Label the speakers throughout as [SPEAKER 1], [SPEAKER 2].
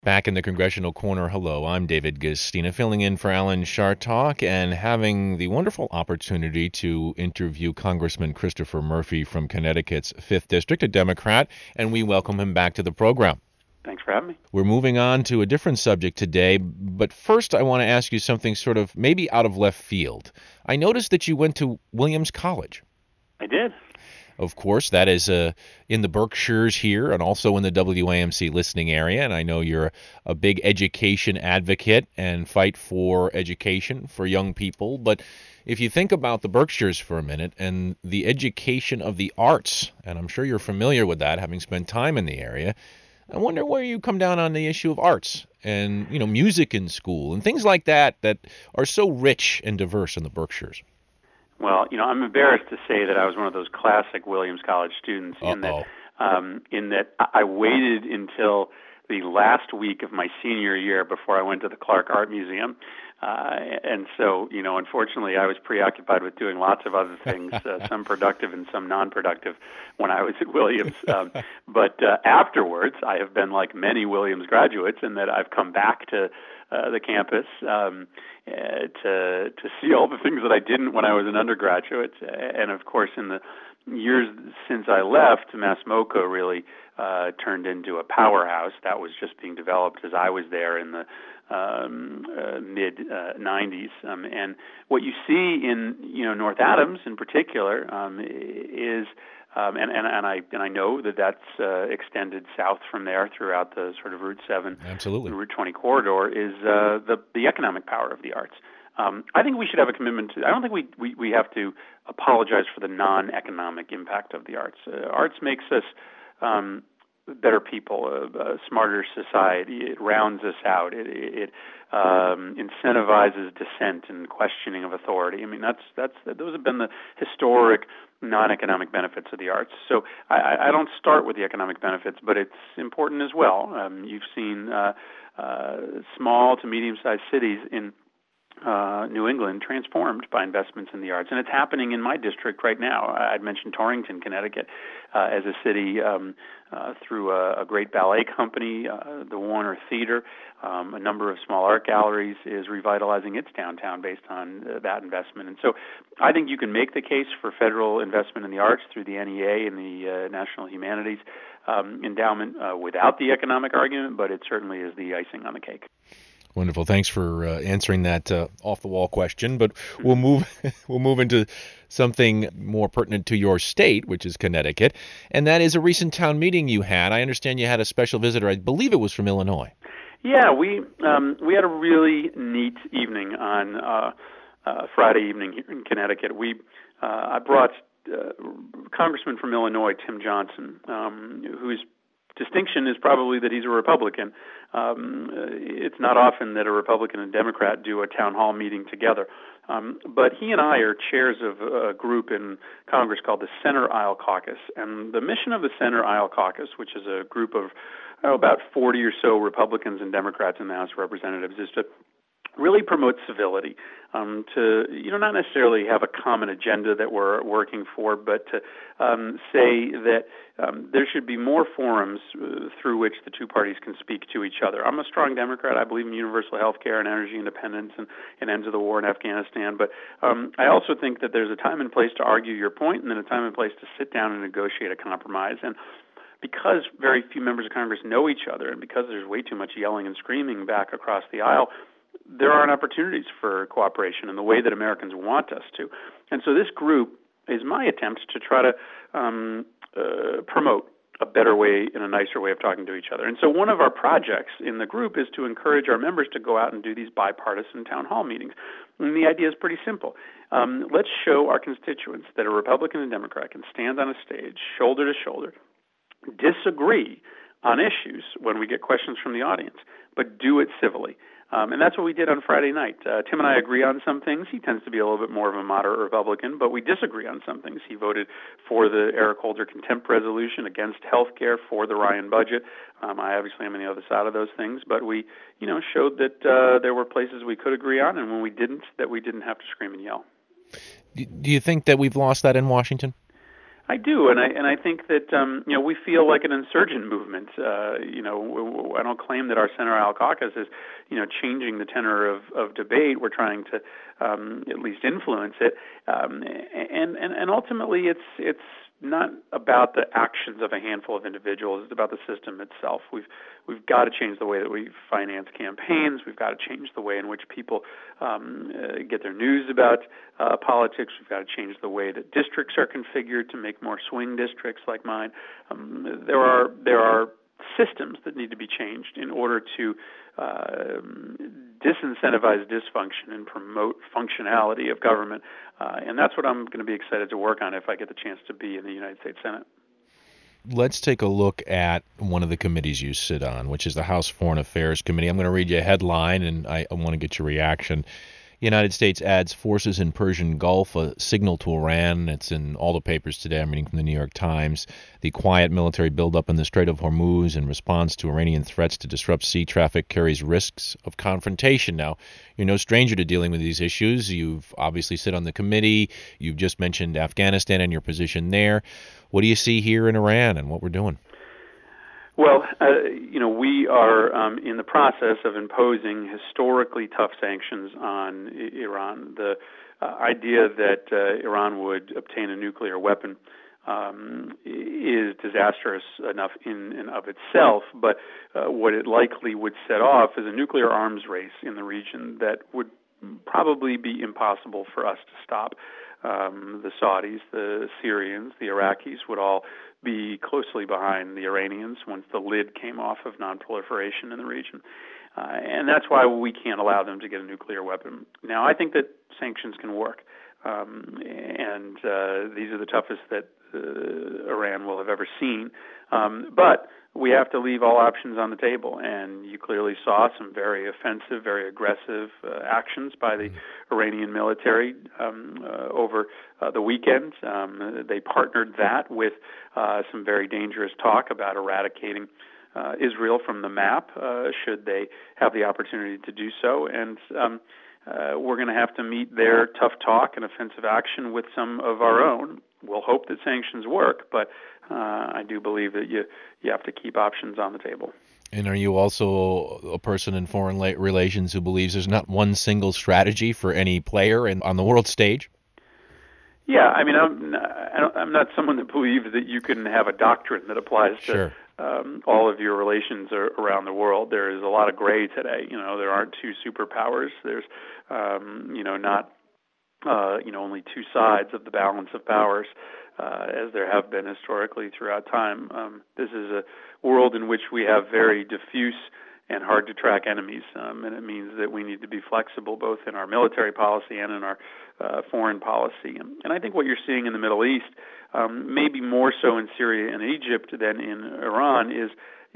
[SPEAKER 1] Back in the Congressional Corner, hello, I'm David Gustina, filling in for Alan Chartock and having the wonderful opportunity to interview Congressman Christopher Murphy from Connecticut's 5th District, a Democrat, and we welcome him back to the program.
[SPEAKER 2] Thanks for having me.
[SPEAKER 1] We're moving on to a different subject today, but first I want to ask you something sort of maybe out of left field. I noticed that you went to Williams College.
[SPEAKER 2] I did.
[SPEAKER 1] Of course, that is in the Berkshires here and also in the WAMC listening area. And I know you're a big education advocate and fight for education for young people. But if you think about the Berkshires for a minute and the education of the arts, and I'm sure you're familiar with that, having spent time in the area, I wonder where you come down on the issue of arts and, music in school and things like that are so rich and diverse in the Berkshires.
[SPEAKER 2] Well, I'm embarrassed to say that I was one of those classic Williams College students in that I waited until the last week of my senior year before I went to the Clark Art Museum. And so, unfortunately, I was preoccupied with doing lots of other things, some productive and some non-productive, when I was at Williams. But afterwards, I have been like many Williams graduates in that I've come back to the campus to see all the things that I didn't when I was an undergraduate. And, of course, in the years since I left, Mass MoCA really turned into a powerhouse that was just being developed as I was there in the mid-'90s. And what you see in North Adams in particular is and I know that that's extended south from there throughout the sort of Route 7,
[SPEAKER 1] Absolutely.
[SPEAKER 2] Route 20 corridor is the economic power of the arts. I think we should have a commitment to. I don't think we have to apologize for the non-economic impact of the arts. Arts makes us better people, a smarter society. It rounds us out. It incentivizes dissent and questioning of authority. I mean, those have been the historic non-economic benefits of the arts. So I don't start with the economic benefits, but it's important as well. You've seen small to medium-sized cities in New England transformed by investments in the arts, and it's happening in my district right now. I'd mentioned Torrington, Connecticut, as a city through a great ballet company, the Warner Theater, a number of small art galleries, is revitalizing its downtown based on that investment. And so I think you can make the case for federal investment in the arts through the NEA and the National Humanities Endowment without the economic argument, but it certainly is the icing on the cake.
[SPEAKER 1] Wonderful. Thanks for answering that off-the-wall question. But we'll move into something more pertinent to your state, which is Connecticut, and that is a recent town meeting you had. I understand you had a special visitor. I believe it was from Illinois.
[SPEAKER 2] Yeah, we had a really neat evening on Friday evening here in Connecticut. I brought Congressman from Illinois, Tim Johnson, whose distinction is probably that he's a Republican. It's not often that a Republican and Democrat do a town hall meeting together. But he and I are chairs of a group in Congress called the Center Aisle Caucus. And the mission of the Center Aisle Caucus, which is a group of about 40 or so Republicans and Democrats in the House of Representatives, is to really promote civility, to not necessarily have a common agenda that we're working for, but to say that there should be more forums through which the two parties can speak to each other. I'm a strong Democrat. I believe in universal health care and energy independence and ends of the war in Afghanistan. But I also think that there's a time and place to argue your point and then a time and place to sit down and negotiate a compromise. And because very few members of Congress know each other and because there's way too much yelling and screaming back across the aisle, there aren't opportunities for cooperation in the way that Americans want us to. And so this group is my attempt to try to promote a better way and a nicer way of talking to each other. And so one of our projects in the group is to encourage our members to go out and do these bipartisan town hall meetings. And the idea is pretty simple. Let's show our constituents that a Republican and Democrat can stand on a stage, shoulder to shoulder, disagree on issues when we get questions from the audience, but do it civilly. And that's what we did on Friday night. Tim and I agree on some things. He tends to be a little bit more of a moderate Republican, but we disagree on some things. He voted for the Eric Holder contempt resolution, against health care, for the Ryan budget. I obviously am on the other side of those things, but we, showed that there were places we could agree on, and when we didn't, that we didn't have to scream and yell.
[SPEAKER 1] Do you think that we've lost that in Washington?
[SPEAKER 2] I do, and I think that we feel like an insurgent movement. I don't claim that our center aisle caucus is changing the tenor of debate. We're trying to at least influence it, and ultimately it's not about the actions of a handful of individuals. It's about the system itself. We've got to change the way that we finance campaigns. We've got to change the way in which people get their news about politics. We've got to change the way that districts are configured to make more swing districts like mine. There are systems that need to be changed in order to disincentivize dysfunction and promote functionality of government. And that's what I'm going to be excited to work on if I get the chance to be in the United States Senate.
[SPEAKER 1] Let's take a look at one of the committees you sit on, which is the House Foreign Affairs Committee. I'm going to read you a headline, and I want to get your reaction. United States adds forces in Persian Gulf, a signal to Iran. It's in all the papers today. I'm reading from the New York Times. The quiet military buildup in the Strait of Hormuz in response to Iranian threats to disrupt sea traffic carries risks of confrontation. Now, you're no stranger to dealing with these issues. You've obviously sit on the committee. You've just mentioned Afghanistan and your position there. What do you see here in Iran and what we're doing?
[SPEAKER 2] Well, we are in the process of imposing historically tough sanctions on Iran. The idea that Iran would obtain a nuclear weapon is disastrous enough in and of itself, but what it likely would set off is a nuclear arms race in the region that would probably be impossible for us to stop. The Saudis, the Syrians, the Iraqis would all be closely behind the Iranians once the lid came off of nonproliferation in the region. And that's why we can't allow them to get a nuclear weapon. Now, I think that sanctions can work. And these are the toughest that Iran will have ever seen. But we have to leave all options on the table. And you clearly saw some very offensive, very aggressive actions by the Iranian military over the weekend. They partnered that with some very dangerous talk about eradicating Israel from the map, should they have the opportunity to do so. And we're going to have to meet their tough talk and offensive action with some of our own. We'll hope that sanctions work, but I do believe that you have to keep options on the table.
[SPEAKER 1] And are you also a person in foreign relations who believes there's not one single strategy for any player on the world stage?
[SPEAKER 2] Yeah, I mean, I'm not someone that believes that you can have a doctrine that applies to all of your relations around the world. There is a lot of gray today. There aren't two superpowers. There's, not, only two sides of the balance of powers, as there have been historically throughout time. This is a world in which we have very diffuse and hard to track enemies, and it means that we need to be flexible both in our military policy and in our foreign policy. And I think what you're seeing in the Middle East, maybe more so in Syria and Egypt than in Iran, is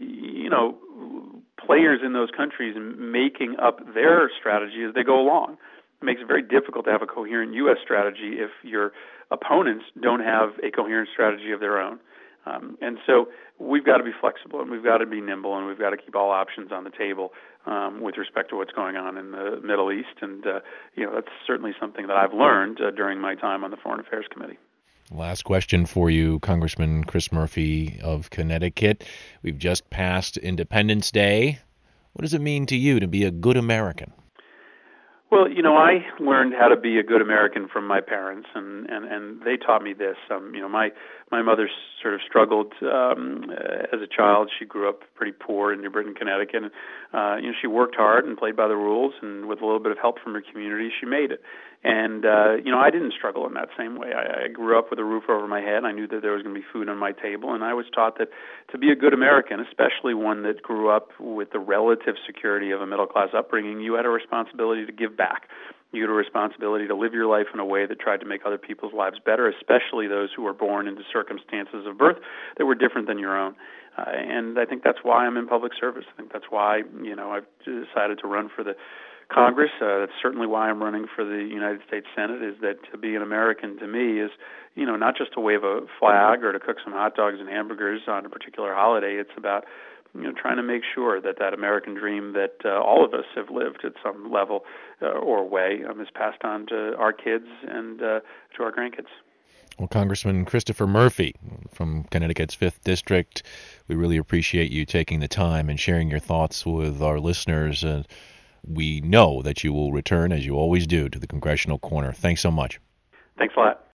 [SPEAKER 2] players in those countries making up their strategy as they go along. It makes it very difficult to have a coherent U.S. strategy if your opponents don't have a coherent strategy of their own. And so we've got to be flexible, and we've got to be nimble, and we've got to keep all options on the table with respect to what's going on in the Middle East. And, that's certainly something that I've learned during my time on the Foreign Affairs Committee.
[SPEAKER 1] Last question for you, Congressman Chris Murphy of Connecticut. We've just passed Independence Day. What does it mean to you to be a good American?
[SPEAKER 2] Well, I learned how to be a good American from my parents, and they taught me this. My mother sort of struggled as a child. She grew up pretty poor in New Britain, Connecticut. And, she worked hard and played by the rules, and with a little bit of help from her community, she made it. And, I didn't struggle in that same way. I grew up with a roof over my head. I knew that there was going to be food on my table, and I was taught that to be a good American, especially one that grew up with the relative security of a middle-class upbringing, you had a responsibility to give back. You had a responsibility to live your life in a way that tried to make other people's lives better, especially those who were born into circumstances of birth that were different than your own. And I think that's why I'm in public service. I think that's why, I've decided to run for the Congress. That's certainly why I'm running for the United States Senate, is that to be an American to me is, not just to wave a flag or to cook some hot dogs and hamburgers on a particular holiday. It's about, trying to make sure that that American dream that all of us have lived at some level or way is passed on to our kids and to our grandkids.
[SPEAKER 1] Well, Congressman Christopher Murphy from Connecticut's 5th District, we really appreciate you taking the time and sharing your thoughts with our listeners. And we know that you will return, as you always do, to the Congressional Corner. Thanks so much.
[SPEAKER 2] Thanks a lot.